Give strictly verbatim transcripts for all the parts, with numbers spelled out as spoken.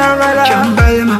Yagala Chambalma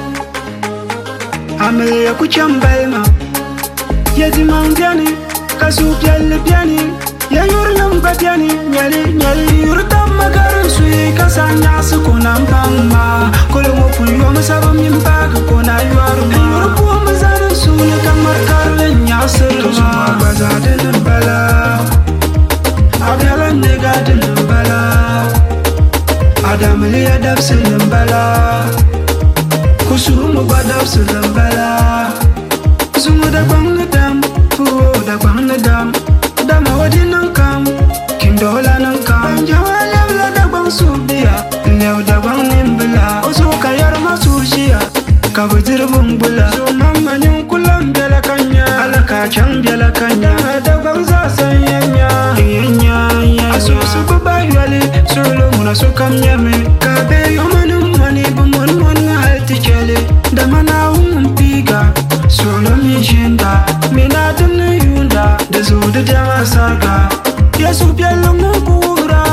Amelia ku Chambalma Yedi Mangiani Kasu Piali Piani Ya Yurnam Batiani Nyali Nyali Yurtam Magaran Sui Kasanya Sukunam Pangma Kolomo Puyo Masaba Mimbaga Kona Yuarma Yurpu Mazaran Suni Kamar Karlen Yasir Tosuma Bazadin Bala Abdala Negadin Bala Adam Lia Dabsin Bala Kusumu Badabsin Bala Sumu da Bangadam Puo da Bangadam Dama Wadinan Kam Kindola Nankam Jawala da Bang Subia Leo da Bang Nimbala Oso Kayar Masushia Kabajir Bumbula So Mama Nyunkulam Bela Kanya Alaka Chang Bela Kanya Da Bang Zasanyanya Yenya Aso Subaba Yali Solo Muna Sokam Yame Kabe Yomanum Mani Bumon Mona Halti Chele Damana Umpiga Solo Mijinda Mina Dunu Yunda Dezudu Dama Saga Yesu Bielo Mukura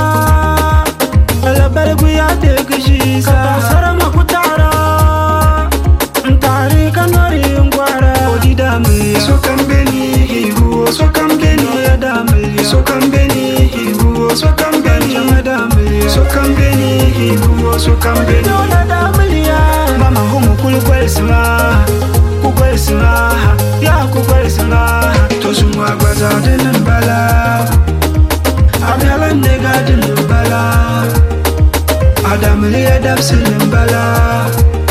Ala Barguya Degishisa Kapasara Makutara Ntari Kanori Ngwara Odidame Sokambeni Higu Sokambeni Adame Sokambeni Higu Sokambeni Adame Sokambeni Higu Sokambeni Adame Mama Humu Kulu Kwesima Kukwesima Ya Kukwesima Tosumwa Gwazadin Bala Abdala Negadin Bala Adam Lia Dabsin Bala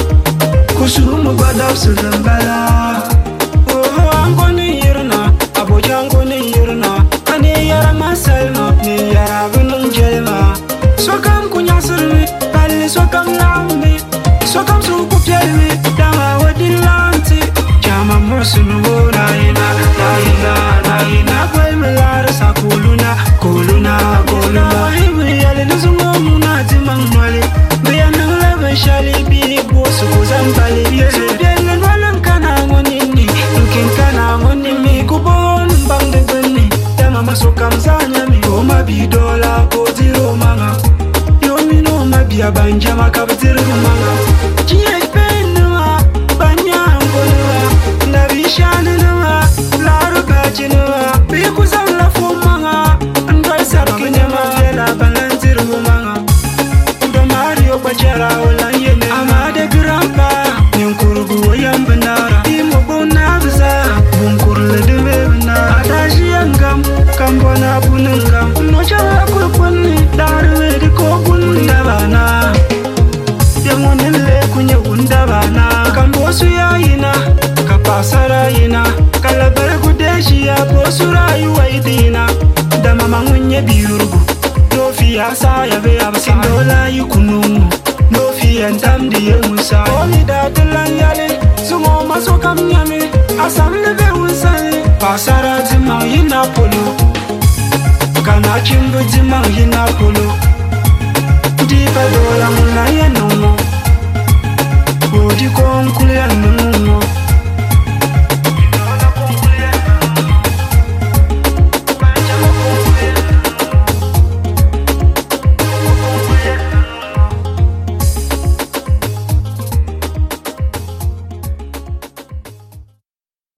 Kusumu Badabsin Bala Oh Angoni Yirna Abuja Angoni Yirna Ani Yara Masalma Ni Yara Gunung Jelma Sokam Kunyasirmi Pali Sokam Lambi Sokam Suku Pielmi Dama Wadilanti Jama Mosunu Naina Naina Naina Kwemela Sakuluna Kuluna Kuluna Hiwi Yali Nuzungo Munati Mangwali Biana Leva Shali Bini Bosu Kuzambali Yesu Biana Walan Kana Monini Nukin Kana Monimi Kubon Bangde Beni Dama Masokam Zanyami Oma Bidola Koziro Manga Yomi no Mabia Banjama Kabatiru Manga Jie Penua Banya Ngolua Nabishani Nua Laru Bachinua Bikuzam La Fumanga Ndai Sarki Nyama Vela Balantiru Manga Mario Bachara Ola Yene Amade Grandpa Nyunkurugu Yambanara Imo Bonabza Bunkurle de Mebna Adaji Angam Kambona Bunangam Nocha Kurpuni Darwe de Kokun Davana Yamonele Kunya Undavana Kambosu Yaina Kapasara Yina Kalabara Kudeshia Posura Yuaidina Dama Mangunye Biurgu No fear, saya be abasindola yukunungu. No fear, ndamdi yemusa. Oli da tulanyale, sumo masoka mnyame. Asam lebe unsane, pasara zima yina polo. Kana chimbu zima yina polo. Dipa dola